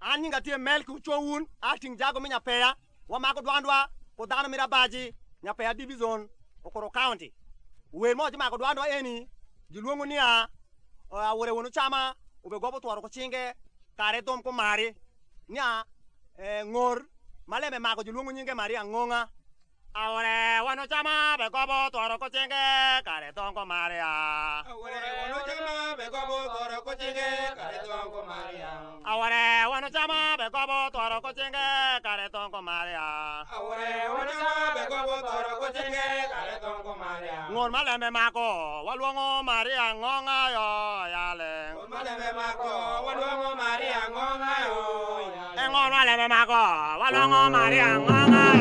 Ani nga tie mel ku chowun ating jago mi nyapea wa mako dwandwa ko dano mira baji nyapea division Okoro County. We mo mako dwandwa eni jiluongo ni a wore wono chama ube gobo twaro ko chinge kare dom ko mari nya ngor maleme mako jiluongo nyinge mari angonga awore wono chama be gobo twaro ko chinge kare dom ko mari awore wono chama be gobo twaro ko chinge kare dom ko mari awore wono chama be gobo twaro ko chinge kare dom ko mari awore wono chama be gobo twaro ko chinge kare dom ko mari ngor maleme mako waluongo mari angonga yo yale ngor maleme mako waluongo mari angonga yo yale ngor maleme mako waluongo mari angonga